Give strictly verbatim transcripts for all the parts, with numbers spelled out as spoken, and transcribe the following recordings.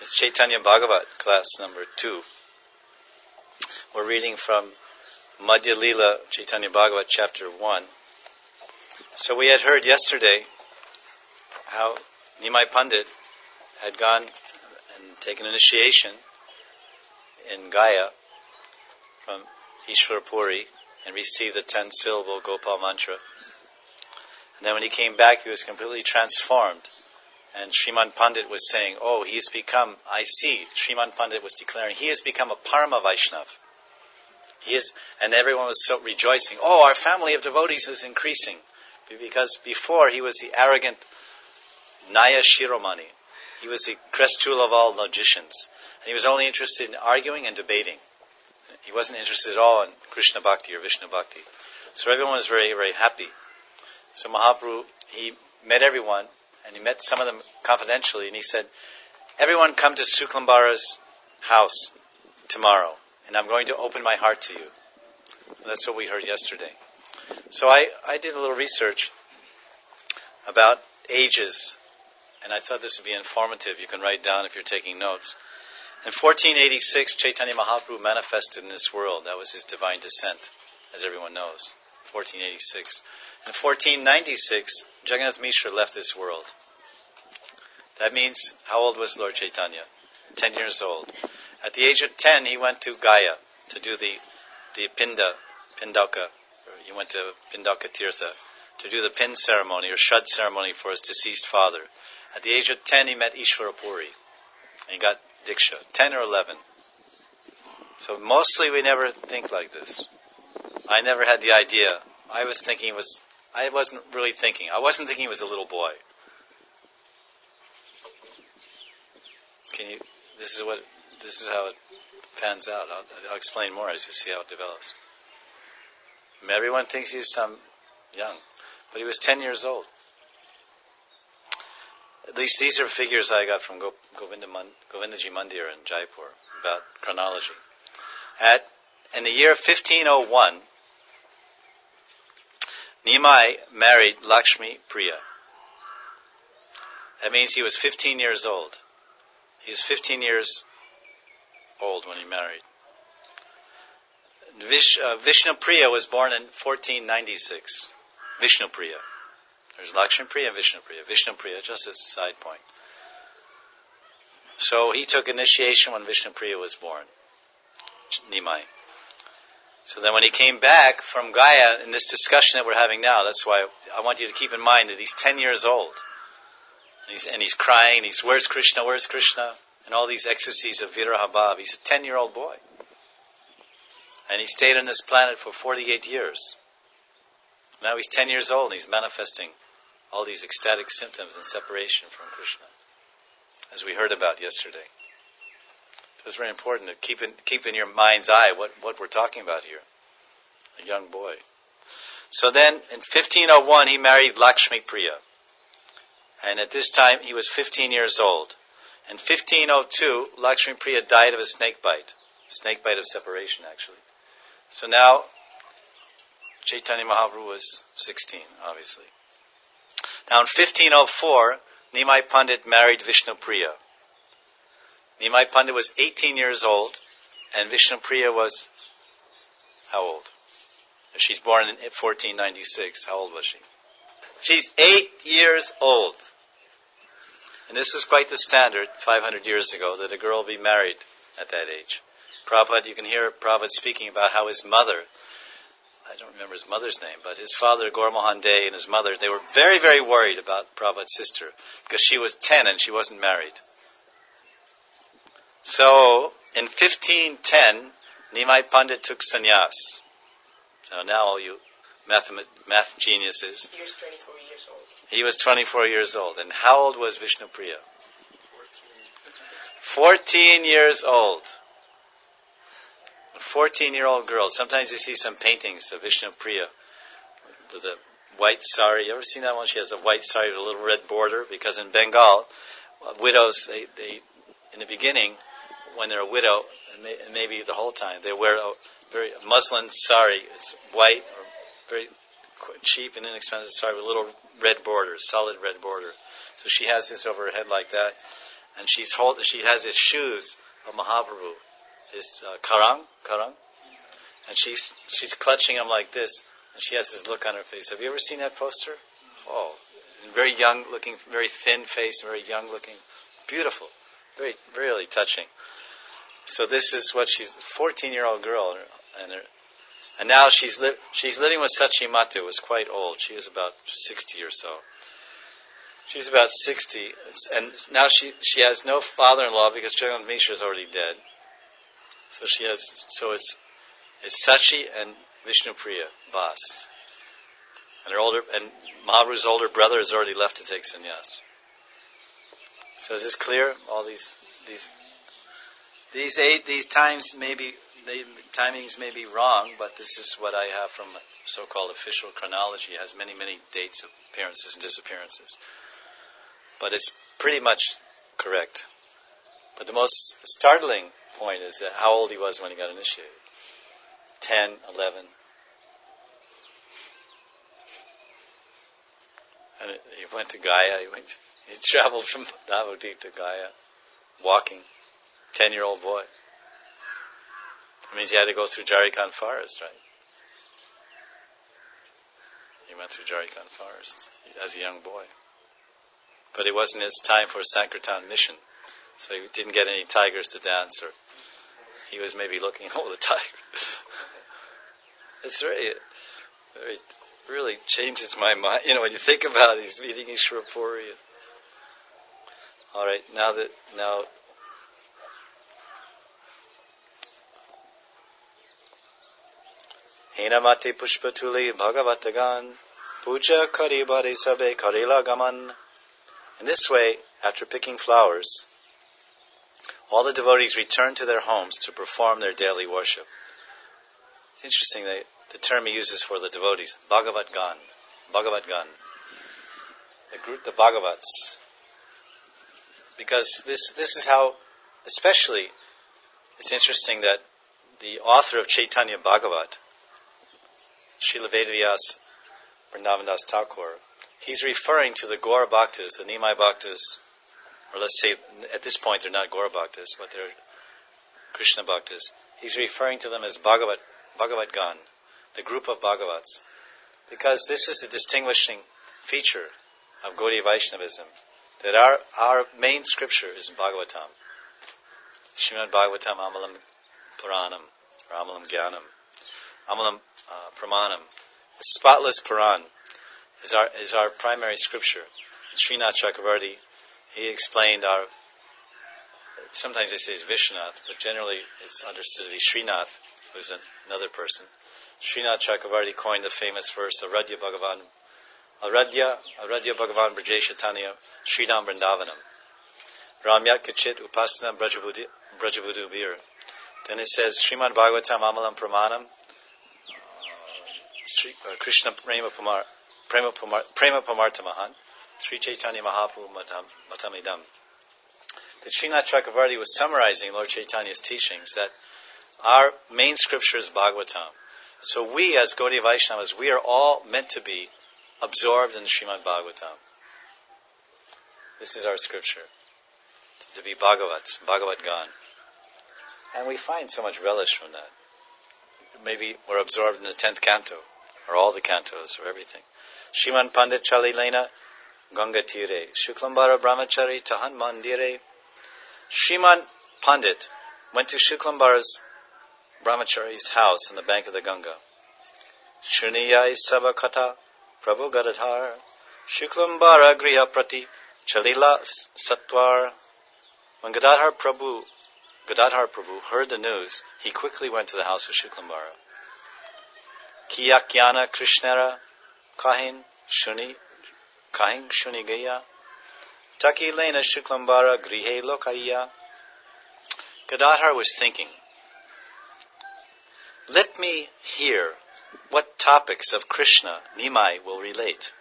It's Chaitanya Bhagavat, class number two. We're reading from Madhya Lila, Chaitanya Bhagavat, chapter one. So we had heard yesterday how Nimai Pandit had gone and taken initiation in Gaya from Ishwar Puri and received the ten-syllable Gopal mantra. And then when he came back, he was completely transformed. And Sriman Pandit was saying, oh, he has become, I see, Sriman Pandit was declaring, he has become a Parama Vaishnav. He is, and everyone was so rejoicing, oh, our family of devotees is increasing. Because before he was the arrogant Naya Shiromani. He was the Krestul of all logicians. And he was only interested in arguing and debating. He wasn't interested at all in Krishna Bhakti or Vishnu Bhakti. So everyone was very, very happy. So Mahaprabhu, he met everyone, and he met some of them confidentially, and he said, everyone come to Suklambara's house tomorrow, and I'm going to open my heart to you. So that's what we heard yesterday. So I, I did a little research about ages, and I thought this would be informative. You can write down if you're taking notes. In fourteen eighty-six, Chaitanya Mahaprabhu manifested in this world. That was his divine descent, as everyone knows. fourteen eighty-six. In fourteen ninety-six, Jagannath Mishra left this world. That means, how old was Lord Chaitanya? Ten years old. At the age of ten, he went to Gaya to do the, the Pinda, Pindaka. He went to Pindaka Tirtha to do the Pin ceremony or Shad ceremony for his deceased father. At the age of ten, he met Ishwara Puri. And he got Diksha, ten or eleven. So mostly we never think like this. I never had the idea. I was thinking it was, I wasn't really thinking. I wasn't thinking he was a little boy. Can you, this is what, this is how it pans out. I'll, I'll explain more as you see how it develops. I mean, everyone thinks he's some young, but he was ten years old. At least these are figures I got from Go, Govinda Man, Govindaji Mandir in Jaipur about chronology. At, in the year fifteen oh one, Nimai married Lakshmi Priya. That means he was fifteen years old. He was fifteen years old when he married. Vish, uh, Vishnu Priya was born in fourteen ninety-six. Vishnu Priya. There's Lakshmi Priya and Vishnu Priya. Vishnu Priya, just as a side point. So he took initiation when Vishnu Priya was born. Nimai. So then when he came back from Gaya, in this discussion that we're having now, that's why I want you to keep in mind that he's ten years old. And he's, and he's crying, and he's, where's Krishna, where's Krishna? And all these ecstasies of Viraha Bhav. He's a ten-year-old boy. And he stayed on this planet for forty-eight years. Now he's ten years old, and he's manifesting all these ecstatic symptoms and separation from Krishna, as we heard about yesterday. So it's very important to keep in, keep in your mind's eye what, what we're talking about here. A young boy. So then, in fifteen oh one, he married Lakshmi Priya. And at this time, he was fifteen years old. In fifteen oh two, Lakshmi Priya died of a snake bite. Snake bite of separation, actually. So now, Chaitanya Mahaprabhu was sixteen, obviously. Now in fifteen oh four, Nimai Pandit married Vishnu Priya. Nimai Pandit was eighteen years old, and Vishnu Priya was, how old? She's born in fourteen ninety-six. How old was she? She's eight years old. And this is quite the standard, five hundred years ago, that a girl be married at that age. Prabhupada, you can hear Prabhupada speaking about how his mother, I don't remember his mother's name, but his father, Gauramohan De, and his mother, they were very, very worried about Prabhupada's sister, because she was ten and she wasn't married. So, in fifteen ten, Nimai Pandit took sannyas. So now all you math, math geniuses. He was twenty-four years old. He was twenty-four years old. And how old was Vishnu Priya? fourteen years old. A fourteen-year-old girl. Sometimes you see some paintings of Vishnu Priya with a white sari. You ever seen that one? She has a white sari with a little red border. Because in Bengal, widows, they, they in the beginning, when they're a widow, and, may, and maybe the whole time, they wear a very muslin sari. It's white or very cheap and inexpensive sari with a little red border, solid red border. So she has this over her head like that. and she's hold, she has his shoes of Mahaprabhu, his uh, karang, karang, and she's she's clutching him like this, and she has this look on her face. Have you ever seen that poster? Oh, very young looking, very thin face, very young looking, beautiful, very really touching. So this is what she's, fourteen-year-old girl, and her, and now she's li- she's living with Sachimatu, who was quite old. She was about sixty or so. She's about sixty, and now she she has no father-in-law because Jagannath Mishra is already dead. So she has, so it's it's Sachi and Vishnupriya Bas, and her older and Mahaprabhu's older brother has already left to take sannyas. So is this clear? All these these these eight these times maybe they, timings may be wrong, but this is what I have from so-called official chronology. It has many many dates of appearances and disappearances, but it's pretty much correct. But the most startling point is that how old he was when he got initiated. ten, eleven. And he went to Gaya. He went. He traveled from Navadvip to Gaya, walking. Ten-year-old boy. That means he had to go through Jharikand forest, right? He went through Jharikand forest as a young boy. But it wasn't his time for a Sankirtan mission, so he didn't get any tigers to dance, or he was maybe looking at all the tigers. It's very, very, really changes my mind. You know, when you think about it, he's meeting Ishvara Puri. All right, now that now. Hinamati pushpatuli bhagavatagan puja kari bari sabe karila gaman. In this way, after picking flowers, all the devotees return to their homes to perform their daily worship. It's interesting that the term he uses for the devotees, Bhagavat Gan, Bhagavat Gan, the group, the Bhagavats, because this this is how, especially, it's interesting that the author of Chaitanya Bhagavat, Srila Vedavyas Vrindavandas Thakur, he's referring to the Gaura Bhaktas, the Nimai Bhaktas, or let's say at this point they're not Gaura Bhaktas, but they're Krishna Bhaktas. He's referring to them as Bhagavat, Bhagavat Gan, the group of Bhagavats, because this is the distinguishing feature of Gaudiya Vaishnavism, that our, our main scripture is Bhagavatam. Srimad Bhagavatam Amalam Puranam, or Amalam Gyanam, Amalam uh, Pramanam. The spotless Puran is our is our primary scripture. And Srinath Chakravarti, he explained our, sometimes they say it's Vishwanath, but generally it's understood to be Srinath, who's an, another person. Srinath Chakravarti coined the famous verse, Aradhya Bhagavan, Aradhya, Aradhya Bhagavan Brajeshatanya, Sridham Vrindavanam, Ramyat Kachit Upasana Brajabudu Vir. Then it says, Srimad Bhagavatam Amalam Pramanam, Sri, uh, Krishna Prema Pamar, Prema Pamar, Prema Pamartamahan, Sri Chaitanya Mahaprabhu Matam, Matamidam. That Srinath Chakravarti was summarizing Lord Chaitanya's teachings, that our main scripture is Bhagavatam. So we, as Gaudiya Vaishnavas, we are all meant to be absorbed in Srimad Bhagavatam. This is our scripture, to be Bhagavats, Bhagavat Gan. And we find so much relish from that. Maybe we're absorbed in the tenth canto, or all the cantos, or everything. Shriman Pandit Chalilena Ganga Tire, Shuklambara Brahmachari Tahan Mandire. Shriman Pandit went to Shuklambara's Brahmachari's house on the bank of the Ganga. Shuniyai Savakata Prabhu Gadadhar Shuklambara Griha Prati Chalila Satwar. When Gadadhar Prabhu Gadadhar Prabhu heard the news, he quickly went to the house of Shuklambara. Kiyakyana Krishnara Kahin Shuni Kahin Shuni Gaya Taki Lena Shuklambara Grihe Lokaya. Gadadhar was thinking, let me hear what topics of Krishna Nimai will relate.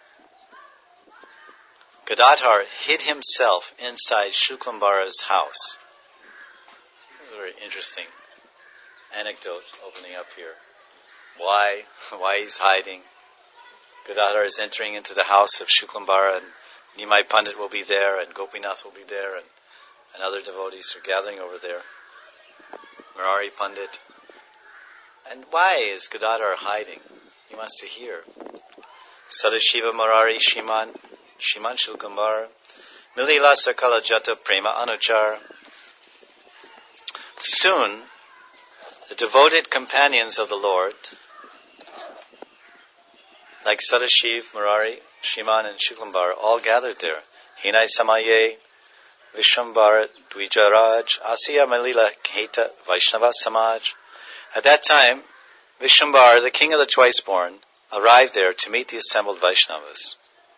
Gadadhar hid himself inside Shuklambara's house. This is a very interesting anecdote opening up here. Why? Why he's hiding? Gadadhar is entering into the house of Shuklambara, and Nimai Pandit will be there, and Gopinath will be there, and and other devotees are gathering over there. Murari Pandit. And why is Gadadhar hiding? He wants to hear. Sadashiva Murari Shiman, Shiman Shilkambar, Milila Sakala Jata Prema Anuchar. Soon, the devoted companions of the Lord, like Sadashiv, Murari, Shiman, and Shiklambar, all gathered there. Hinai Samaye, Vishwambar, Dvijaraj, Asiya Malila Kheta, Vaishnava Samaj. At that time, Vishwambar, the king of the twice-born, arrived there to meet the assembled Vaishnavas.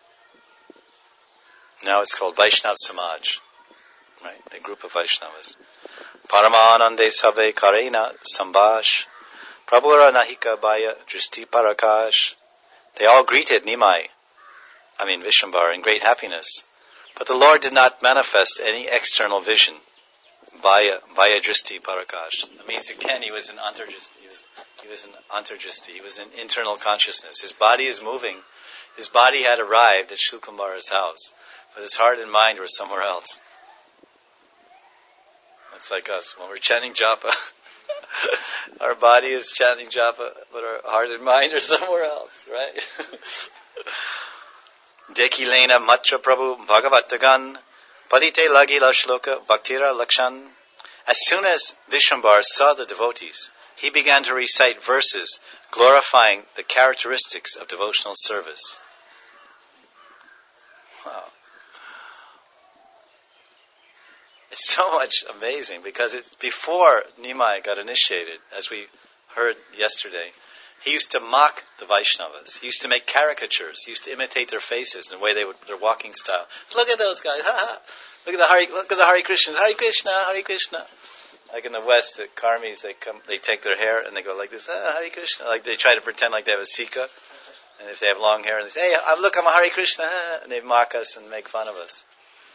Now it's called Vaishnav Samaj, right? The group of Vaishnavas. Paramanande Sabe Karena Sambash, Prabhura Nahika Baya Dristi Parakash. They all greeted Nimai, I mean Vishwambar, in great happiness. But the Lord did not manifest any external vision. Vaya, vaya Dristi Parakash. That means again he was an antarjristi. He was, he was an antarjristi. He was an internal consciousness. His body is moving. His body had arrived at Shilkambar's house, but his heart and mind were somewhere else. That's like us. When we're chanting japa, our body is chanting japa, but our heart and mind are somewhere else, right? Dekilena Matra Prabhu Bhagavatagan Padite Lagi Lashloka Bhaktira Lakshan. As soon as Vishwambar saw the devotees, he began to recite verses glorifying the characteristics of devotional service. Wow. It's so much amazing because it, before Nimai got initiated, as we heard yesterday, he used to mock the Vaishnavas. He used to make caricatures. He used to imitate their faces and the way they would, their walking style. Look at those guys. Ha, ha. Look at the Hari, look at the Hare Krishnas. Hare Krishna, Hare Krishna. Like in the West, the karmis, they come, they take their hair and they go like this. Ah, Hare Krishna. Like they try to pretend like they have a sika. And if they have long hair, and they say, "Hey, look, I'm a Hare Krishna," and they mock us and make fun of us.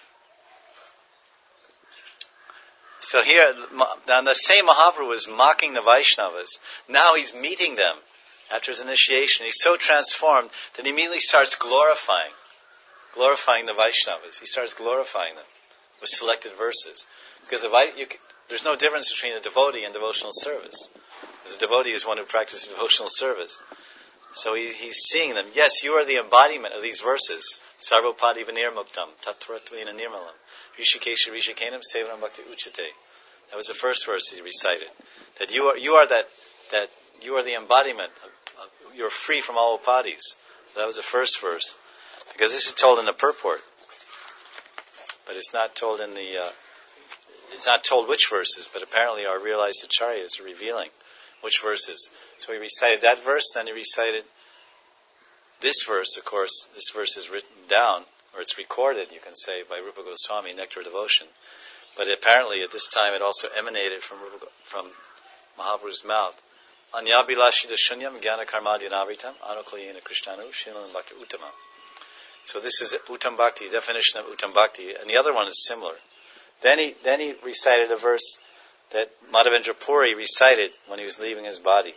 So here, now the same Mahaprabhu was mocking the Vaishnavas. Now he's meeting them after his initiation. He's so transformed that he immediately starts glorifying, glorifying the Vaishnavas. He starts glorifying them with selected verses. Because the, you, there's no difference between a devotee and devotional service. Because a devotee is one who practices devotional service. So he, he's seeing them. Yes, you are the embodiment of these verses. Sarvopadi Vanirmuktam, Tattvatvena Nirmalam, Rishikesha Rishikanam, Sevanam Bhakti Uchate. That was the first verse he recited. That you are you are that that you are the embodiment. Of, of, you're free from all upadis. So that was the first verse. Because this is told in the purport. But it's not told in the uh, it's not told which verses, but apparently our realized acharyas are revealing which verses. So he recited that verse, then he recited this verse, of course. This verse is written down, or it's recorded, you can say, by Rupa Goswami, Nectar Devotion. But apparently at this time it also emanated from Rupa, from Mahaprabhu's mouth. Anyabilashida shunyam jnana karmadyanavritam anukulyena krishnanu shilan bhakti uttamam. So this is Uttam Bhakti, definition of Uttam Bhakti, and the other one is similar. Then he then he recited a verse that Madhavendra Puri recited when he was leaving his body.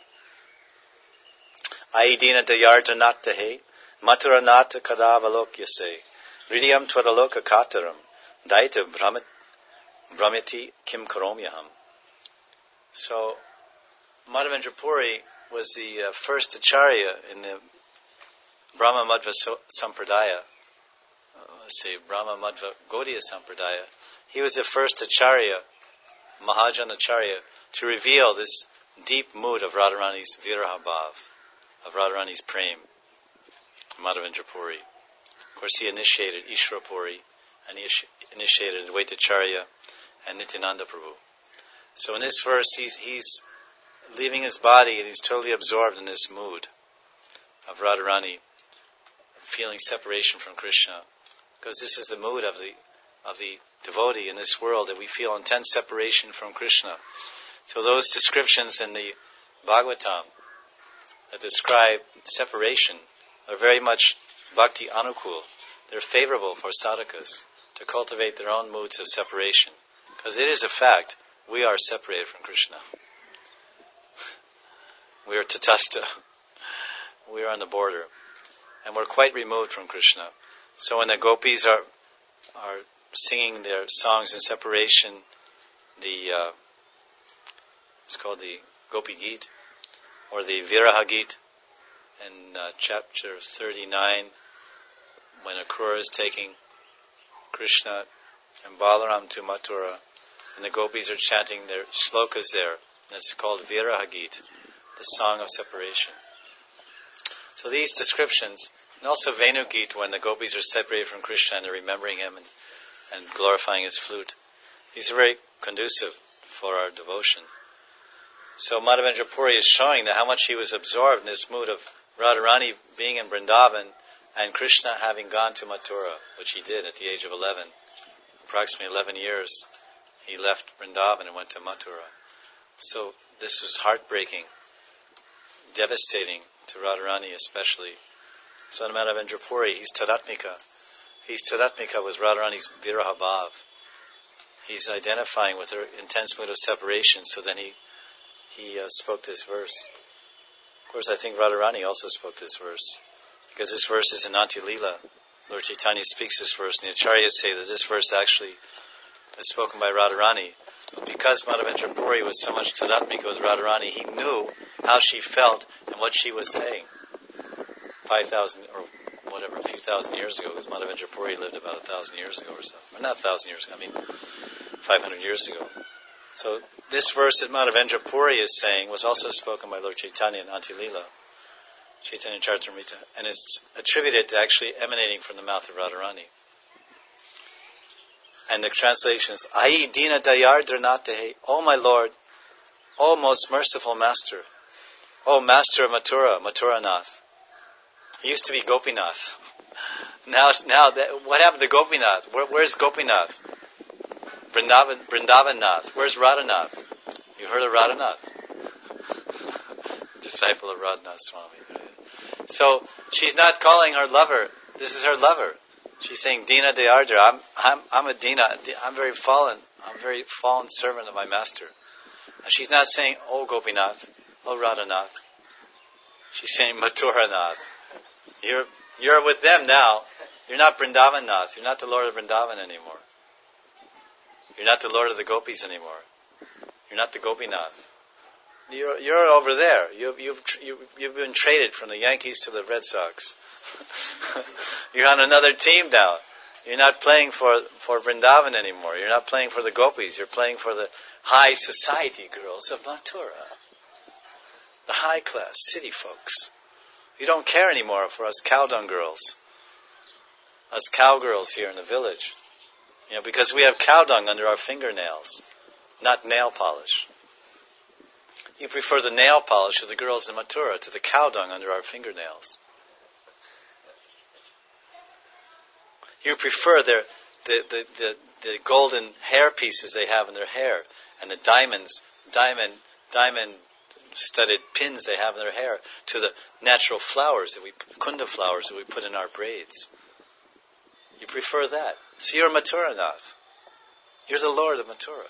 Aidina dayardhanata he, maturanata kadavalokyase, ridiyam twadaloka kataram, daita brahmati kim karomyaham. So, Madhavendra Puri was the uh, first acharya in the Brahma Madhva Sampradaya, uh, let's say Brahma Madhva Gaudiya Sampradaya. He was the first acharya, Mahajan Acharya, to reveal this deep mood of Radharani's Viraha Bhav, of Radharani's Prem, Madhavendra Puri. Of course, he initiated Ishvara Puri, and he initiated Advaita Acharya and Nityananda Prabhu. So in this verse, he's, he's leaving his body and he's totally absorbed in this mood of Radharani, feeling separation from Krishna. Because this is the mood of the of the devotee in this world, that we feel intense separation from Krishna. So those descriptions in the Bhagavatam that describe separation are very much bhakti anukul. They're favorable for sadhakas to cultivate their own moods of separation. Because it is a fact, we are separated from Krishna. We are tatastha. We are on the border. And we're quite removed from Krishna. So when the gopis are are singing their songs in separation, the uh, it's called the Gopi Geet, or the Viraha Geet, in uh, chapter thirty-nine, when Akrura is taking Krishna and Balaram to Mathura, and the gopis are chanting their shlokas there, and it's called Viraha Geet, the song of separation. So these descriptions, and also Venu Geet, when the gopis are separated from Krishna and they're remembering him and, and glorifying his flute, these are very conducive for our devotion. So Madhavendra Puri is showing that how much he was absorbed in this mood of Radharani being in Vrindavan and Krishna having gone to Mathura, which he did at the age of eleven. Approximately eleven years, he left Vrindavan and went to Mathura. So this was heartbreaking, devastating to Radharani especially. So Madhavendra Puri, he's Tadatmika. He's Tadatmika with Radharani's Viraha Bhav. He's identifying with her intense mood of separation, so then he he uh, spoke this verse. Of course, I think Radharani also spoke this verse, because this verse is in Antya-lila. Lord Chaitanya speaks this verse, and the Acharyas say that this verse actually is spoken by Radharani. Because Madhavendra Puri was so much Tadatmika with Radharani, he knew how she felt and what she was saying. Five thousand, or whatever, a few thousand years ago, because Madhavendra Puri lived about a thousand years ago or so. Or not a thousand years ago, I mean five hundred years ago. So this verse that Madhavendra Puri is saying was also spoken by Lord Chaitanya in Antya-lila, Chaitanya Charitamrita, and it's attributed to actually emanating from the mouth of Radharani. And the translation is, Ai Dina Dayardranatehe, O my Lord, O most merciful Master, O Master of Mathura, Mathuranath. He used to be Gopinath. Now, now that, what happened to Gopinath? Where, where's Gopinath? Vrindavan, Vrindavanath. Where's Radhanath? You heard of Radhanath? Disciple of Radhanath Swami. So she's not calling her lover. This is her lover. She's saying, Dina Dayardra. I'm, I'm, I'm a Dina. I'm very fallen. I'm a very fallen servant of my master. And she's not saying, Oh Gopinath, Oh Radhanath. She's saying, Mathuranath. You're, you're with them now. You're not Vrindavanath. You're not the Lord of Vrindavan anymore. You're not the Lord of the Gopis anymore. You're not the Gopinath. You're, you're over there. You, you've, you, you've been traded from the Yankees to the Red Sox. You're on another team now. You're not playing for, for Vrindavan anymore. You're not playing for the Gopis. You're playing for the high society girls of Mathura. The high class city folks. You don't care anymore for us cow dung girls. Us cowgirls here in the village. You know, because we have cow dung under our fingernails, not nail polish. You prefer the nail polish of the girls in Mathura to the cow dung under our fingernails. You prefer their the, the, the, the golden hair pieces they have in their hair, and the diamonds, diamond, diamond studded pins they have in their hair, to the natural flowers that we, kunda flowers that we put in our braids. You prefer that. So you're Mathuranath. You're the Lord of Mathura.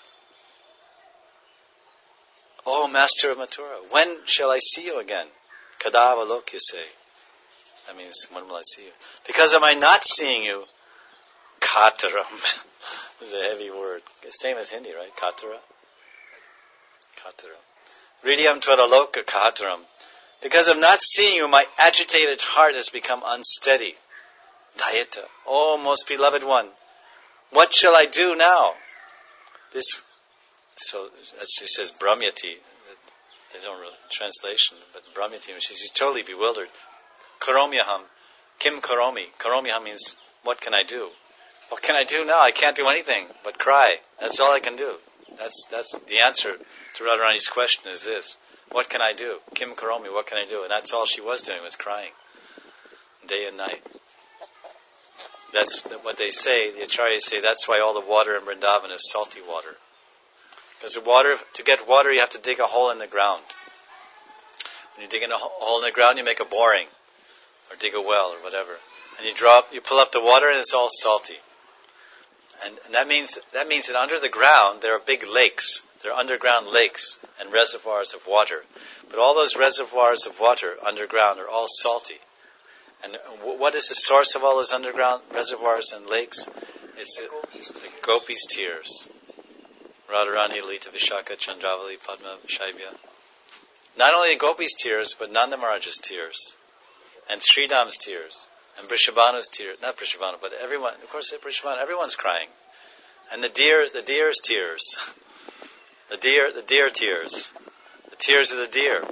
Oh, Master of Mathura, when shall I see you again? Kadava lokyase. That means, when will I see you? Because am I not seeing you? Kataram. It's a heavy word. It's same as Hindi, right? Katara. Kataram. Hridiyam tvaraloka kataram. Because of not seeing you, my agitated heart has become unsteady. Dayita. Oh, most beloved one, what shall I do now? This, so as she says, Brahmyati. They don't really translation, but Brahmyati, she's, she's totally bewildered. Karomyaham. Kim karomi. Karomyaham means, what can I do? What can I do now? I can't do anything but cry. That's all I can do. That's that's the answer to Radharani's question is this. What can I do? Kim karomi, what can I do? And that's all she was doing, was crying. Day and night. That's what they say, the Acharyas say, that's why all the water in Vrindavan is salty water. Because the water, to get water, you have to dig a hole in the ground. When you dig in a hole in the ground, you make a boring, or dig a well, or whatever. And you drop, you pull up the water, and it's all salty. And, and that means that means that under the ground there are big lakes. There are underground lakes and reservoirs of water. But all those reservoirs of water underground are all salty. And what is the source of all those underground reservoirs and lakes? It's the Gopis, the Gopis' tears. Radharani, Lita, Vishaka, Chandravali, Padma, Shaibya. Not only the Gopis' tears, but Nanda Maharaj's tears. And Sridham's tears. And Vrishabhanu's tears. Not Vrishabhanu, but everyone. Of course, Vrishabhanu, everyone's crying. And the deer, the deer's tears. The deer, the deer tears. The tears of the deer.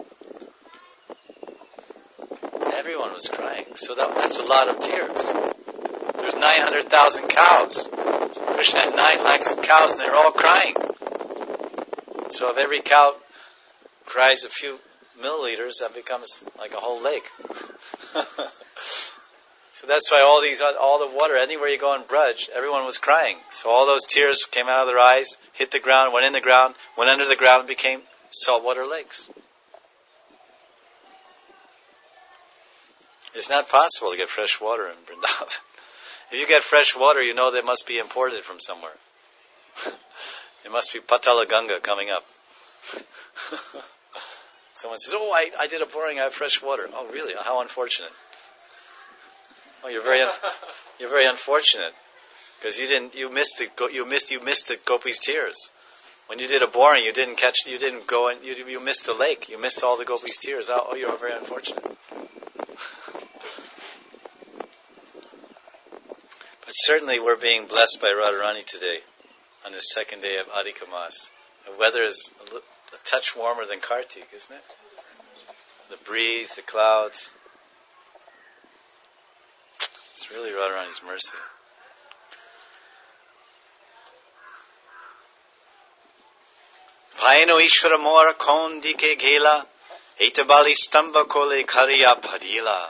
Everyone was crying. So that, that's a lot of tears. There's nine hundred thousand cows. Krishna had nine lakhs of cows and they're all crying. So if every cow cries a few milliliters, that becomes like a whole lake. So that's why all these, all the water, anywhere you go in Braj, everyone was crying. So all those tears came out of their eyes, hit the ground, went in the ground, went under the ground, and became saltwater lakes. It's not possible to get fresh water in Vrindavan. If you get fresh water, you know they must be imported from somewhere. It must be Patala Ganga coming up. Someone says, "Oh, I, I did a boring. I have fresh water." Oh, really? How unfortunate. Oh, you're very un- you're very unfortunate because you didn't you missed the go- you missed you missed the Gopis' tears. When you did a boring, you didn't catch you didn't go and you you missed the lake. You missed all the Gopis' tears. Oh, oh you're very unfortunate. But certainly we're being blessed by Radharani today on the second day of Adhika Mas. The weather is a, li- a touch warmer than Kartik, isn't it? The breeze, the clouds. It's really Radharani's mercy. Paino Ishvara Mora Kon Dike Gela Eitabali Stamba Kole Kariya Padila.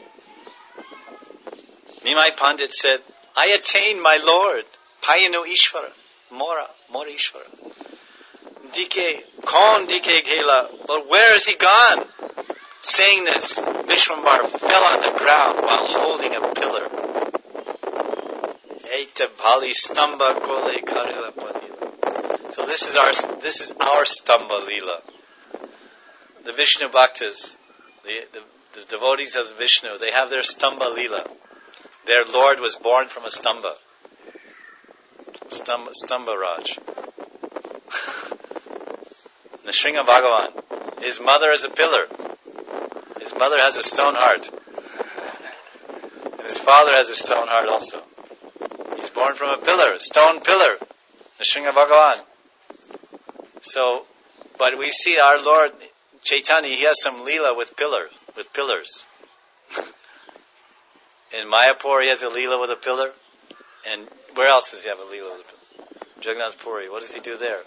Nimai Pandit said, I attained my Lord. Payano Ishvara. Mora. Mora Ishvara. Dike. Kon Dike Gela. But where is he gone? Saying this, Vishwambar fell on the ground while holding a pillar. Eita Bali Stamba Kole Karila Padila. So this is our this is our Stamba Lila. The Vishnu Bhaktas, the, the, the devotees of Vishnu, they have their Stamba Lila. Their Lord was born from a stamba. Stamba, stamba Raj. Nrsimha Bhagavan. His mother is a pillar. His mother has a stone heart. And his father has a stone heart also. He's born from a pillar, a stone pillar. Nrsimha Bhagavan. So, but we see our Lord Chaitanya, he has some Leela with pillar, with pillars. In Mayapur, he has a Leela with a pillar. And where else does he have a Leela with a pillar? Jagannath Puri. What does he do there?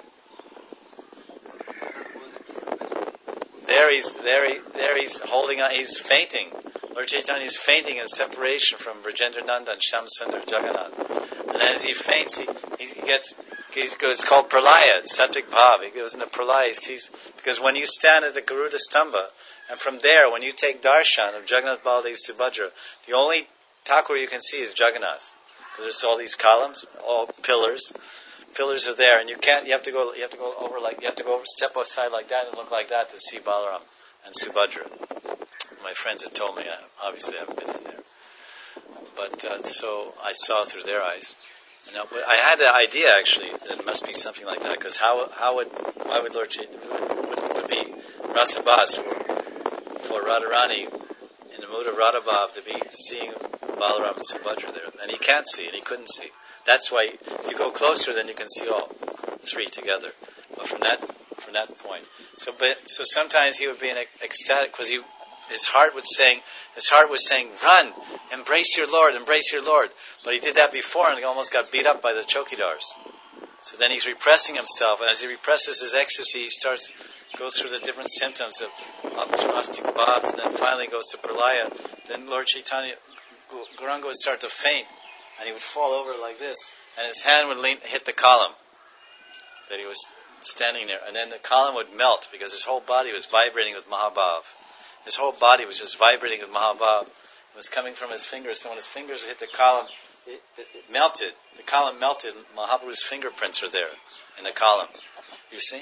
There he's there he there he's holding on. He's fainting. Lord Chaitanya is fainting in separation from Brajendra Nanda and Shyamsundar Jagannath. And then as he faints, he, he gets he's, it's called Pralaya, Sattvic Bhav. He goes into Pralaya. He sees, because when you stand at the Garuda Stamba, and from there, when you take darshan of Jagannath Baladev Subhadra, the only Thakur you can see is Jagannath. Because there's all these columns, all pillars. Pillars are there, and you can't. You have to go. You have to go over like. You have to go over, step aside like that, and look like that to see Balaram and Subhadra. My friends had told me. I obviously haven't been in there, but uh, so I saw through their eyes. And I had the idea actually that it must be something like that. Because how how would why would Lord Chaitanya would, would be Rasabhas for for Radharani in the mood of Radhabhav to be seeing Balaram and Subhadra there, and he can't see, and he couldn't see. That's why if you go closer, then you can see all three together. But from that from that point, so but so sometimes he would be in ecstatic because he his heart was saying his heart was saying, run, embrace your Lord, embrace your Lord. But he did that before, and he almost got beat up by the chokidars. So then he's repressing himself, and as he represses his ecstasy, he starts goes through the different symptoms of optimistic bhavs, and then finally goes to pralaya. Then Lord Chaitanya, Gauranga would start to faint, and he would fall over like this, and his hand would lean, hit the column that he was standing there, and then the column would melt because his whole body was vibrating with Mahabhav. His whole body was just vibrating with Mahabhav. It was coming from his fingers, so when his fingers hit the column, it, it, it melted. The column melted. Mahaprabhu's fingerprints are there in the column. You've seen?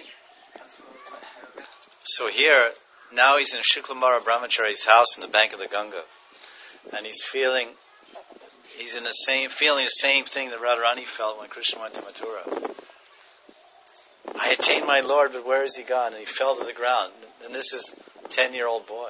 So here, now he's in Shuklamara Brahmachari's house in the bank of the Ganga. And he's feeling he's in the same, feeling the same thing that Radharani felt when Krishna went to Mathura. I attained my Lord, but where is he gone? And he fell to the ground. And this is a ten-year-old boy.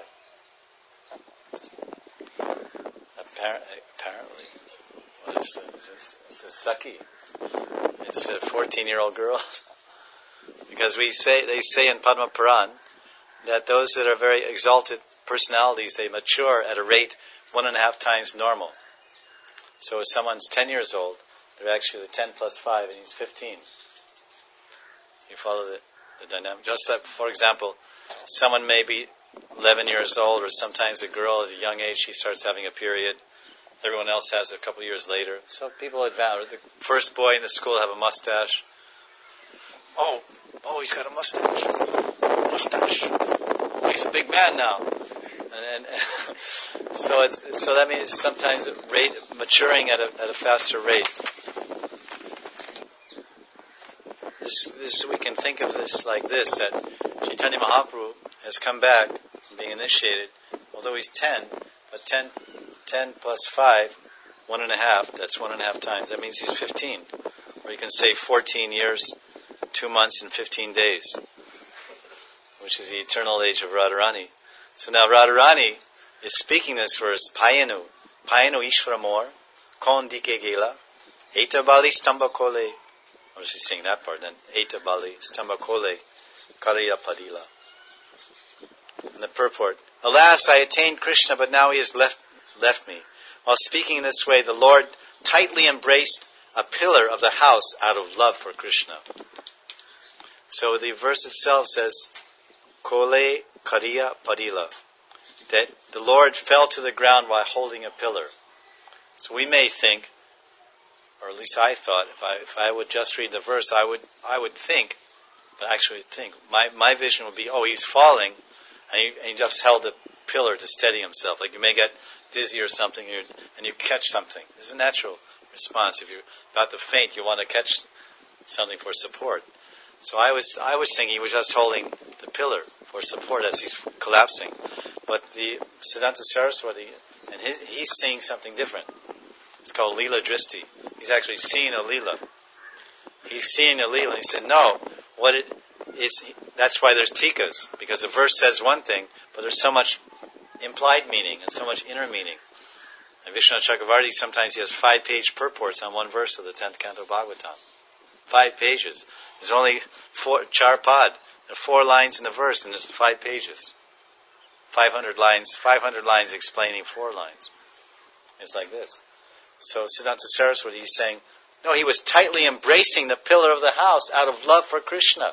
Apparently, apparently what is it? It's, it's a Saki. It's a fourteen-year-old girl. Because we say, they say in Padma Puran that those that are very exalted personalities, they mature at a rate one and a half times normal. So if someone's ten years old, they're actually the ten plus five, and he's fifteen. You follow the, the dynamic? Just like, for example, someone may be eleven years old, or sometimes a girl at a young age, she starts having a period. Everyone else has a couple years later. So people advance. The first boy in the school have a mustache. Oh, oh, he's got a mustache. Mustache. Oh, he's a big man now. And, and so it's so that means sometimes rate maturing at a at a faster rate. This this we can think of this like this, that Chaitanya Mahaprabhu has come back from being initiated, although he's ten, but ten, ten plus five, one and a half, that's one and a half times. That means he's fifteen. Or you can say fourteen years, two months and fifteen days, which is the eternal age of Radharani. So now Radharani is speaking this verse, Payanu, Payanu Ishvaramor, Kon Dike Gela, Eta Bali Stamba Kole, or she's saying that part then, Eta Bali Stamba Kole, Kariya Padila. And the purport, alas, I attained Krishna, but now he has left, left me. While speaking in this way, the Lord tightly embraced a pillar of the house out of love for Krishna. So the verse itself says, Kole Kariya Padila, that the Lord fell to the ground while holding a pillar. So we may think, or at least I thought, if I if I would just read the verse, I would I would think, but actually think, my, my vision would be, oh, he's falling, and he, and he just held the pillar to steady himself. Like you may get dizzy or something, and you catch something. This is a natural response. If you're about to faint, you want to catch something for support. So I was I was thinking he was just holding the pillar for support as he's collapsing. But the Siddhanta Saraswati, and he, he's seeing something different. It's called Leela Dristi. He's actually seeing a Leela. He's seeing a Leela. He said, no, what it is, that's why there's tikas, because the verse says one thing, but there's so much implied meaning and so much inner meaning. And Vishnu Chakravarti, sometimes he has five-page purports on one verse of the tenth canto Bhagavatam. Five pages. There's only four, charpad. There are four lines in the verse, and there's five pages. Five hundred lines, five hundred lines explaining four lines. It's like this. So Siddhanta Saraswati is saying, no, he was tightly embracing the pillar of the house out of love for Krishna.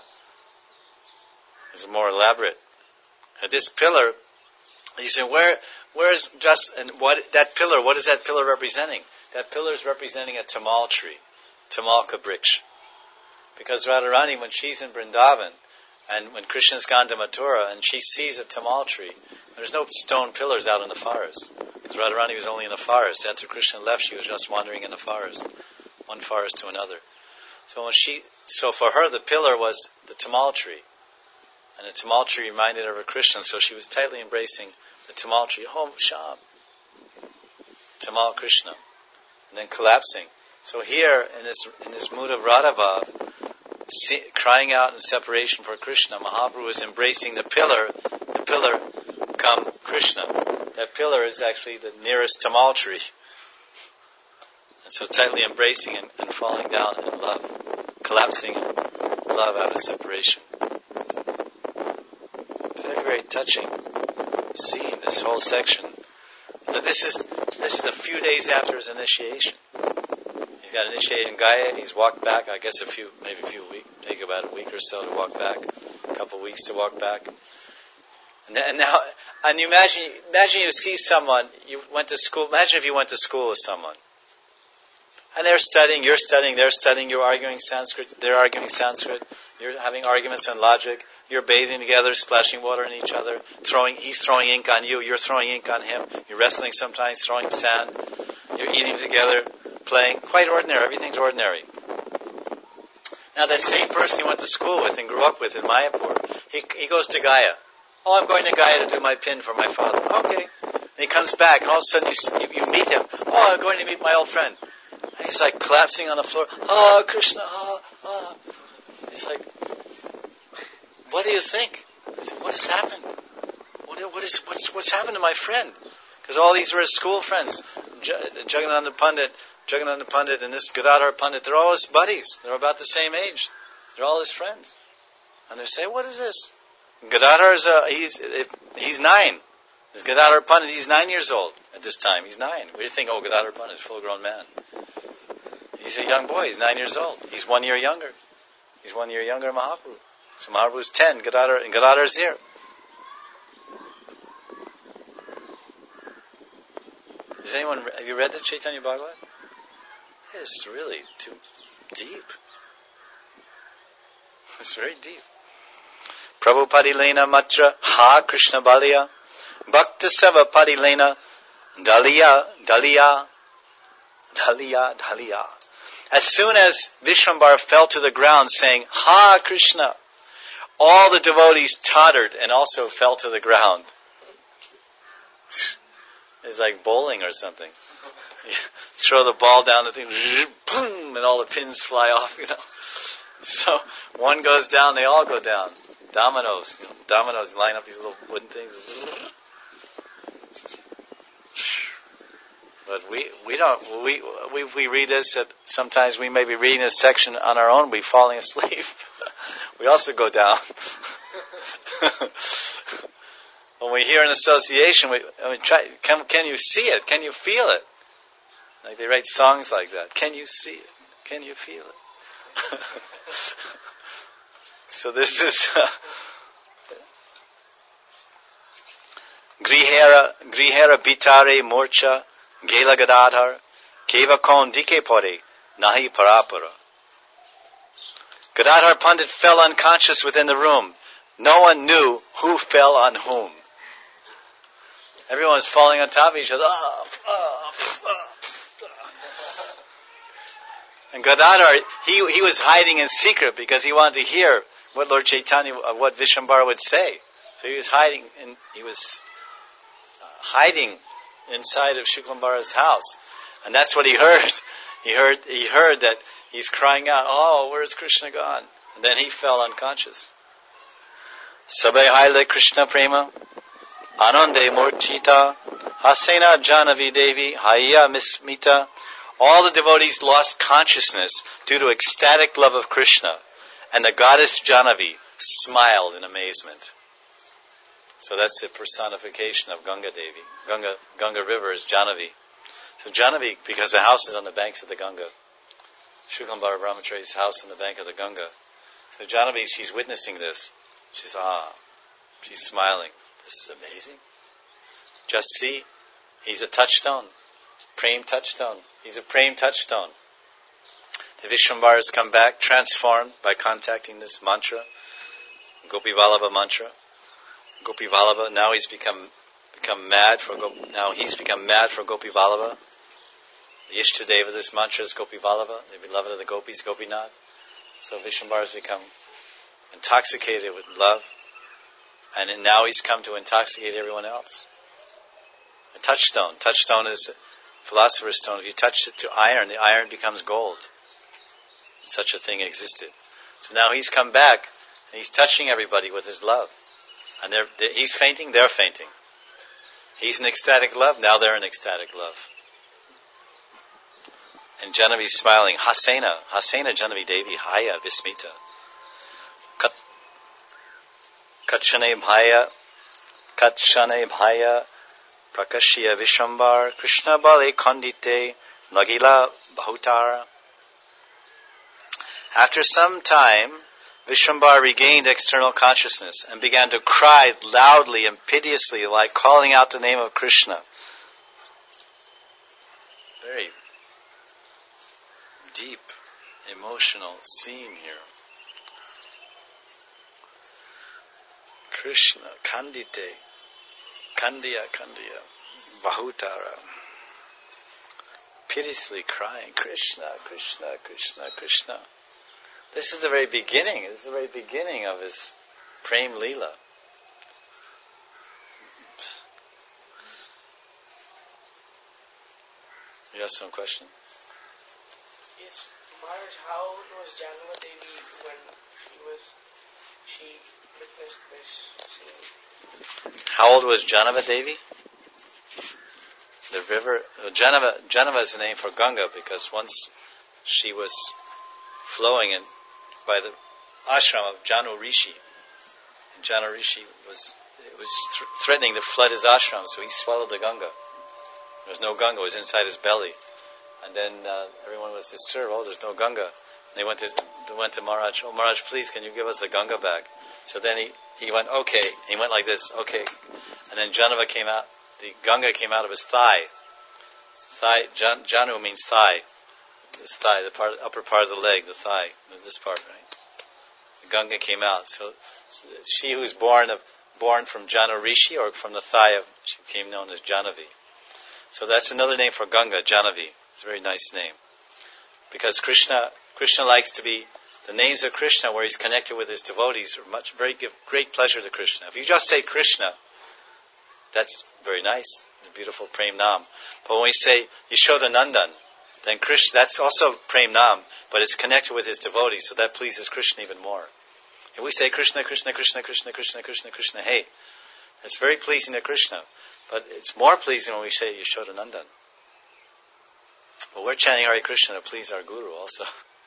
It's more elaborate. And this pillar, he said, where, where is just, and what, that pillar, what is that pillar representing? That pillar is representing a tamal tree, Tamalka Briksha. Because Radharani, when she's in Vrindavan, and when Krishna's gone to Mathura, and she sees a tamal tree, there's no stone pillars out in the forest. Because Radharani was only in the forest. After Krishna left, she was just wandering in the forest, one forest to another. So when she, so for her, the pillar was the tamal tree. And the tamal tree reminded her of Krishna, so she was tightly embracing the tamal tree. Om Sham. Tamal Krishna. And then collapsing. So here, in this in this mood of Radhabhav, see, crying out in separation for Krishna, Mahaprabhu is embracing the pillar, the pillar come Krishna. That pillar is actually the nearest tamal tree. And so tightly embracing and, and falling down in love, collapsing in love out of separation. Very, very touching scene, this whole section. But this is this is a few days after his initiation. He's got initiated in Gaya. He's walked back. I guess a few, maybe a few weeks, take about a week or so to walk back, a couple of weeks to walk back. And, then, and now, and you imagine, imagine you see someone. You went to school. Imagine if you went to school with someone, and they're studying. You're studying. They're studying. You're arguing Sanskrit. They're arguing Sanskrit. You're having arguments on logic. You're bathing together, splashing water on each other. Throwing. He's throwing ink on you. You're throwing ink on him. You're wrestling sometimes, throwing sand. You're eating together. Playing, quite ordinary, everything's ordinary. Now that same person you went to school with and grew up with in Mayapur, he, he goes to Gaya. Oh, I'm going to Gaya to do my pin for my father. Okay. And he comes back, and all of a sudden you, you, you meet him. Oh, I'm going to meet my old friend. And he's like collapsing on the floor. Oh, Krishna, oh, oh. He's like, what do you think? What has happened? What, what is, what's, what's happened to my friend? Because all these were his school friends. Jagannatha Pandit, Jagannatha Pandit and this Gadadhar Pandit, they're all his buddies. They're about the same age. They're all his friends. And they say, what is this? Gadadhar's, uh, he's, he's nine. This Gadadhar Pandit, he's nine years old at this time. He's nine. We think, oh, Gadadhar Pandit is a full-grown man. He's a young boy. He's nine years old. He's one year younger. He's one year younger than Mahaprabhu. So Mahaprabhu's ten, Gadadhar, and Gadadhar's here. Has anyone, have you read the Chaitanya Bhagavat? It's really too deep. It's very deep. Prabhupadilena matra ha Krishna Balya Bhakta Seva Padilena Daliya Daliya Daliya Daliya. As soon as Vishwambara fell to the ground saying, Ha Krishna, all the devotees tottered and also fell to the ground. It's like bowling or something. You throw the ball down the thing, boom, and all the pins fly off, you know. So one goes down, they all go down. Dominoes, you know, dominoes, line up these little wooden things. But we, we don't, we, we, we read this, at, sometimes we may be reading this section on our own, we're falling asleep. We also go down. When we hear an association, we, I mean, try, can, can you see it? Can you feel it? Like they write songs like that. Can you see it? Can you feel it? So this is uh, Grihera Grihera Bitare Morcha Gela Gadadhar Keva Kon Dike Pore Nahi Parapara. Gadadhar Pandit fell unconscious within the room. No one knew who fell on whom. Everyone was falling on top of each other. Ah, ah, ah. And Gadadhar, he he was hiding in secret because he wanted to hear what Lord Chaitanya, uh, what Vishwambara would say. So he was hiding, in, he was uh, hiding inside of Shukambhara's house, and that's what he heard. He heard he heard that he's crying out, "Oh, where's Krishna gone?" And then he fell unconscious. Sabe haile Krishna prema, anande morchita, hasena janavi devi, haya mismita. All the devotees lost consciousness due to ecstatic love of Krishna, and the goddess Janavi smiled in amazement. So that's the personification of Ganga Devi. Ganga, Ganga River is Janavi. So Janavi, because the house is on the banks of the Ganga, Shukambhara Brahmachari's house on the bank of the Ganga. So Janavi, she's witnessing this. She's, ah, she's smiling. This is amazing. Just see, he's a touchstone. Prem touchstone. He's a Prem touchstone. The Vishwambaras come back transformed by contacting this mantra, Gopi Vallabha mantra. Gopi Vallabha, now he's become become mad for Gopi, now he's become mad for Gopi Vallabha. The Ishtadeva, this mantra is Gopi Vallabha, the beloved of the Gopis, Gopinath. So Vishwambaras become intoxicated with love, and now he's come to intoxicate everyone else. A touchstone. Touchstone is philosopher's stone. If you touch it to iron, the iron becomes gold. Such a thing existed. So now he's come back, and he's touching everybody with his love. And they're, they're, he's fainting, they're fainting. He's in ecstatic love, now they're in ecstatic love. And Janavi's smiling. Hasena, Hasena Janavi Devi, Haya Vismita. Kat, Katshane Bhaya, Katshane Bhaya, Prakashya Vishwambar, Krishna Bale Kondite, Nagila Bahutara. After some time, Vishwambar regained external consciousness and began to cry loudly and piteously, like calling out the name of Krishna. Very deep, emotional scene here. Krishna, Kandite, Kandiya, Kandiya, Bahutara. Piteously crying, Krishna, Krishna, Krishna, Krishna. This is the very beginning. This is the very beginning of his Prem Leela. You asked some question. Yes, Maharaj, how old was Janava Devi when she was she witnessed this scene? How old was Janava Devi? The river uh, Janava Janava is the name for Ganga because once she was flowing in by the ashram of Janu Rishi, and Janu Rishi was it was th- threatening to flood his ashram, so he swallowed the Ganga. There was no Ganga; it was inside his belly. And then uh, everyone was disturbed. Oh, there's no Ganga. And they went to they went to Maharaj. Oh, Maharaj, please, can you give us the Ganga back? So then he, he went, okay. He went like this, okay. And then Janava came out. The Ganga came out of his thigh. Thigh. Jan, Janu means thigh. This thigh, the part, upper part of the leg, the thigh, this part, right? The Ganga came out. So, so she who was born of born from Janu Rishi or from the thigh of, she became known as Janavi. So that's another name for Ganga, Janavi. It's a very nice name. Because Krishna Krishna likes to be, the names of Krishna where he's connected with his devotees are much, very give great pleasure to Krishna. If you just say Krishna, that's very nice. It's a beautiful Prem Nam. But when we say Yashodanandan, then Krishna, that's also Prem Nam, but it's connected with his devotees, so that pleases Krishna even more. If we say Krishna, Krishna, Krishna, Krishna, Krishna, Krishna, Krishna, hey, that's very pleasing to Krishna. But it's more pleasing when we say Yashodanandan. But we're chanting Hare Krishna to please our Guru also.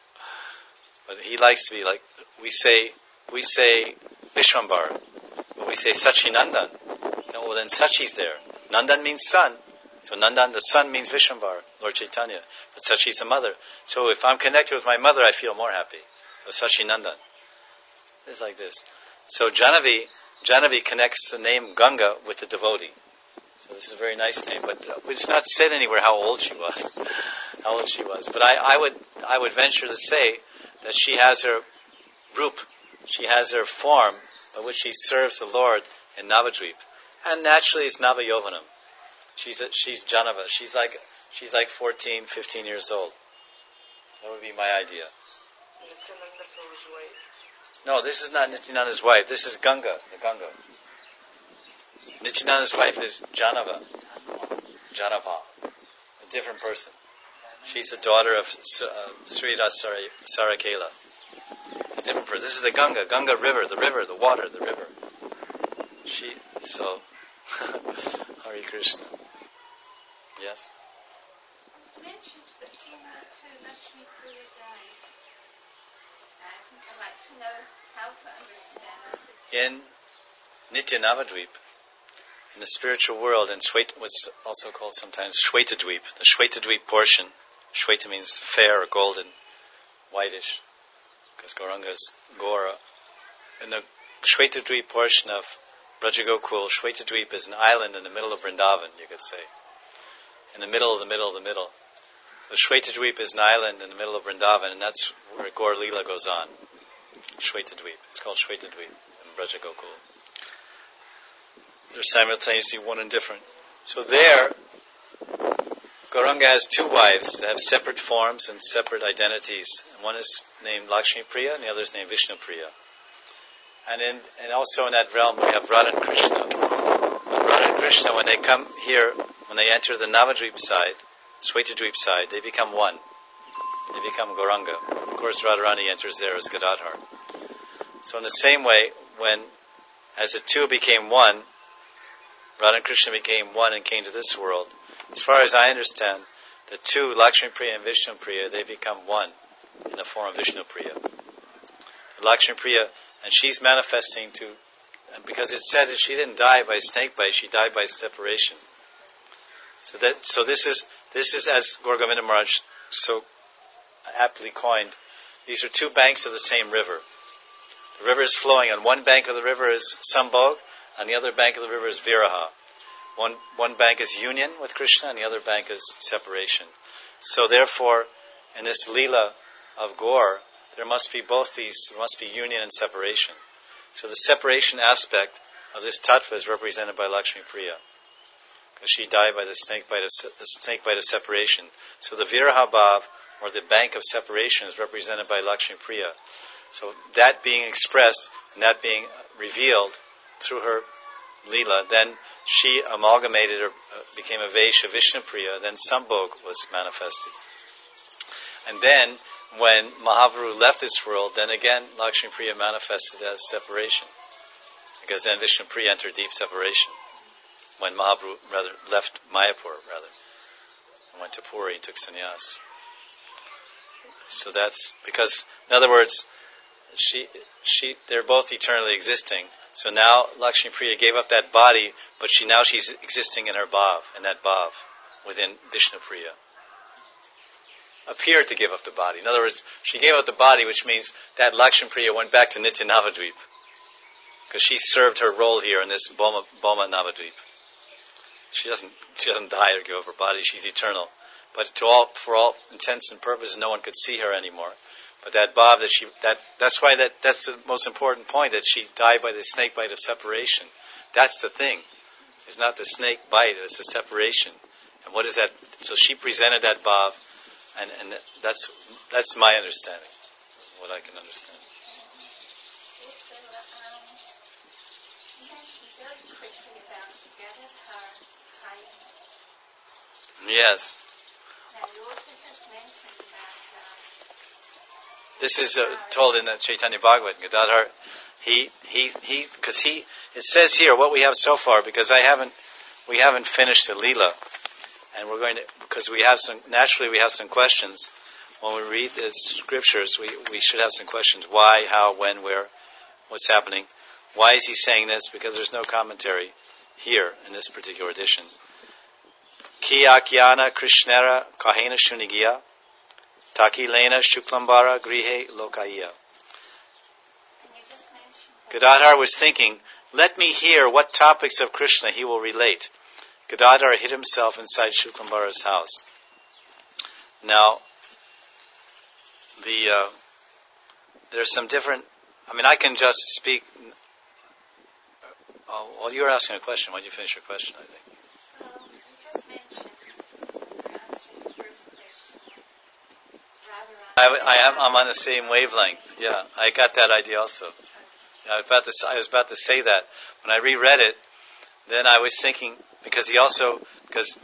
But he likes to be like, we say, we say Vishwambar, but we say Sachinandan. No, well then Sachi's there. Nandan means son. So Nandan, the son means Vishwambar, Lord Chaitanya. But Sachi's the mother. So if I'm connected with my mother, I feel more happy. So Sachinandan. It's like this. So Janavi, Janavi connects the name Ganga with the devotee. So this is a very nice name, but uh, it's not said anywhere how old she was. how old she was. But I, I would I would venture to say that she has her roop, she has her form by which she serves the Lord in Navadvip. And naturally it's Navayovanam. She's a, she's Janava. She's like she's like fourteen, fifteen years old. That would be my idea. Nityananda Prabhu's wife. No, this is not Nityananda's wife. This is Ganga, the Ganga. Nityananda's wife is Janava. Janava. A different person. She's the daughter of uh, Sridhar Sarakela. A different person. This is the Ganga. Ganga river, the river, the water, the river. She, so, Hare Krishna. Yes? You mentioned that Tina to Lakshmi Priya died. And I'd like to know how to understand this. In Nitya Navadvip, in the spiritual world, in Shweta, what's also called sometimes Shwetadvip, the Shwetadvip portion, Shweta means fair or golden, whitish, because Gauranga is Gora. In the Shwetadvip portion of Brajagokul, Shwetadvip is an island in the middle of Vrindavan, you could say. In the middle of the middle of the middle. The Shwetadvip is an island in the middle of Vrindavan, and that's where Gaur Leela goes on. Shwetadvip. It's called Shwetadvip in Brajagokul. They're simultaneously one and different. So there, Gauranga has two wives that have separate forms and separate identities. One is named Lakshmi Priya and the other is named Vishnu Priya. And in, and also in that realm we have Radha and Krishna. But Radha and Krishna, when they come here, when they enter the Navadvip side, Shwetadvip side, they become one. They become Gauranga. Of course, Radharani enters there as Gadadhar. So in the same way, when, as the two became one, Radha and Krishna became one and came to this world. As far as I understand, the two, Lakshmi Priya and Vishnu Priya, they become one in the form of Vishnu Priya. Lakshmi Priya, and she's manifesting to, because it said that she didn't die by snake bite, she died by separation. So that, so this is this is as Gaur Govinda Maharaj so aptly coined. These are two banks of the same river. The river is flowing. On one bank of the river is Sambhog, on the other bank of the river is Viraha. One one bank is union with Krishna, and the other bank is separation. So therefore, in this Leela of Gaur, there must be both these, there must be union and separation. So the separation aspect of this tattva is represented by Lakshmi Priya, because she died by the snake bite of the snake bite of separation. So the Viraha Bhav, or the bank of separation, is represented by Lakshmi Priya. So that being expressed and that being revealed through her Leela, then she amalgamated or uh, became a Vaishya Vishnupriya, then Sambhog was manifested. And then, when Mahaprabhu left this world, then again Lakshmi Priya manifested as separation. Because then Vishnupriya entered deep separation. When Mahaprabhu rather left Mayapur, rather, and went to Puri and took sannyas. So that's because, in other words, she, she, they're both eternally existing. So now Lakshmi Priya gave up that body, but she now she's existing in her bhav, in that bhav, within Vishnu Priya. Appeared to give up the body. In other words, she gave up the body, which means that Lakshmi Priya went back to Nitya Navadvip, because she served her role here in this Boma, Boma Navadvip. She doesn't, she doesn't die or give up her body. She's eternal. But to all, for all intents and purposes, no one could see her anymore. But that bhav, that she, that, that's why that, that's the most important point, that she died by the snake bite of separation. That's the thing. It's not the snake bite, it's the separation. And what is that? So she presented that bhav, and, and that's, that's my understanding, what I can understand. Also, um, you mentioned very quickly about Gadadhar hiding. Yes. Now, you also just mentioned about um, this is uh, told in the Chaitanya Bhagavat. Gadadhar, he, he, he, because he, it says here what we have so far, because I haven't, we haven't finished the Leela, and we're going to, because we have some, naturally we have some questions. When we read the scriptures, we, we should have some questions. Why, how, when, where, what's happening? Why is he saying this? Because there's no commentary here in this particular edition. Ki akyana krishnera kahena shunigiya taki lena shuklambara grihe lokaiya. Gadadhar was thinking, let me hear what topics of Krishna he will relate. Gadadhar hid himself inside Shuklambara's house. Now, the uh, there's some different, I mean, I can just speak. Oh, well, you were asking a question. Why did you finish your question, I think? Well, you just mentioned, answering the first question, rather I, I am, I'm on the same wavelength. Yeah, I got that idea also. I was about to, I was about to say that. When I reread it, then I was thinking, because he also, because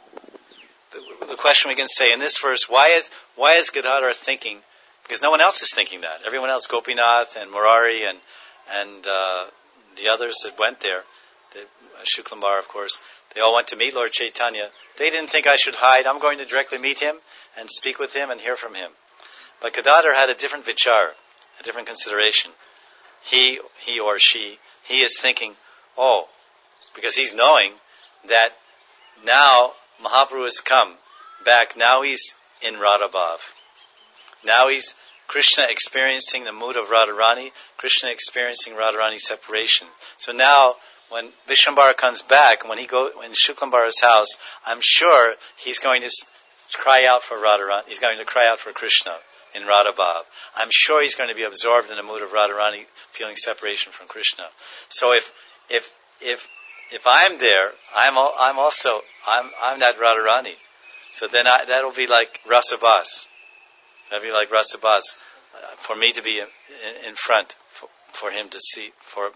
the, the question we can say in this verse, why is why is Gadadhar thinking? Because no one else is thinking that. Everyone else, Gopinath and Murari and and uh, the others that went there, the, uh, Shuklambara, of course, they all went to meet Lord Chaitanya. They didn't think I should hide. I'm going to directly meet him and speak with him and hear from him. But Gadadhar had a different vichar, a different consideration. He, he or she, he is thinking, oh, because he's knowing that now Mahaprabhu has come back. Now he's in Radhabhav. Now he's Krishna experiencing the mood of Radharani, Krishna experiencing Radharani's separation. So now, when Vishwambara comes back, when he go in Shuklambara's house, I'm sure he's going to cry out for Radharani. He's going to cry out for Krishna in Radhabhav. I'm sure he's going to be absorbed in the mood of Radharani, feeling separation from Krishna. So if if if if I'm there, I'm al- I'm also I'm I'm that Radharani. So then I, that'll be like Rasabhas. That'll be like Rasabhas, uh, for me to be in, in front, for, for him to see, for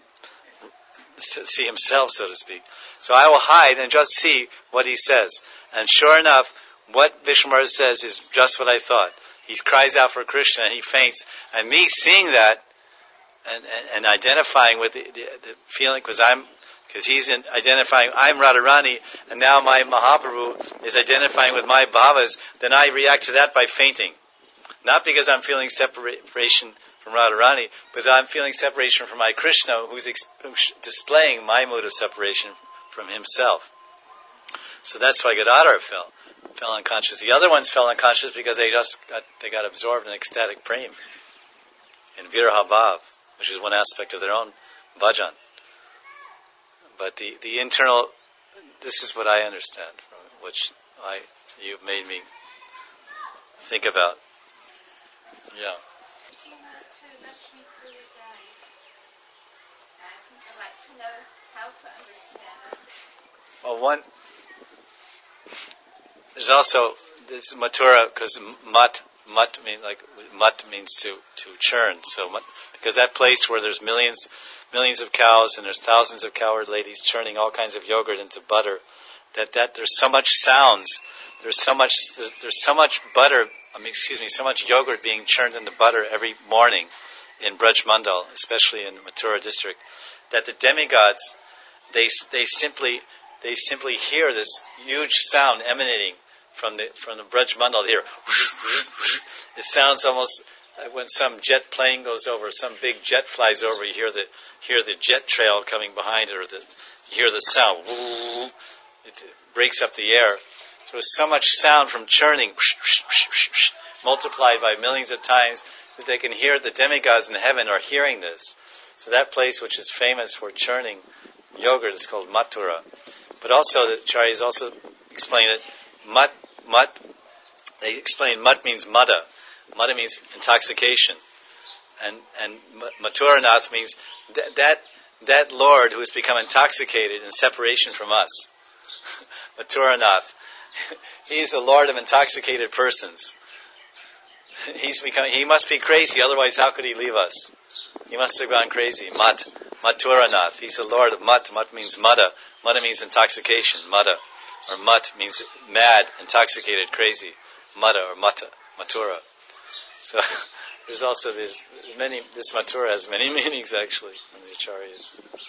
see himself, so to speak. So I will hide and just see what he says. And sure enough, what Vishwambara says is just what I thought. He cries out for Krishna and he faints. And me seeing that and, and, and identifying with the, the, the feeling, because I'm, because he's in identifying, I'm Radharani, and now my Mahaprabhu is identifying with my bhavas, then I react to that by fainting. Not because I'm feeling separation from Radharani, but I'm feeling separation from my Krishna, who's, ex- who's displaying my mood of separation from himself. So that's why Gadadhar fell, fell unconscious. The other ones fell unconscious because they just got, they got absorbed in ecstatic prem, in Viraha Bhav, which is one aspect of their own bhajan. But the, the internal, this is what I understand, from which I you made me think about. Yeah. I'd like to know how to understand this. Well, one, there's also this Mathura, because Mat, mat mean like mat means to, to churn. So because that place where there's millions millions of cows and there's thousands of cowherd ladies churning all kinds of yogurt into butter, that, that there's so much sounds, there's so much there's, there's so much butter, I mean, excuse me, so much yogurt being churned into butter every morning in Braj Mandal, especially in Mathura district, that the demigods they they simply they simply hear this huge sound emanating from the from the Braj Mandal here. It sounds almost like when some jet plane goes over, some big jet flies over, you hear the hear the jet trail coming behind it, or the you hear the sound. It breaks up the air. So there's so much sound from churning, multiplied by millions of times, that they can hear. The demigods in heaven are hearing this. So that place, which is famous for churning yogurt, is called Mathura. But also, the Acharyas also explain it. Mat, mat. They explain mat means mada. Mada means intoxication, and and Mathuranath means th- that that Lord who has become intoxicated in separation from us. Mathuranath, he is the Lord of intoxicated persons. He's become. He must be crazy, otherwise how could he leave us? He must have gone crazy. Mat, Mathuranath. He's the Lord of Mat. Mat means mada. Mada means intoxication. Mada, or Mat means mad, intoxicated, crazy. Mada or Mata, Mathura. So there's also there's many. This Mathura has many meanings actually from the Acharyas.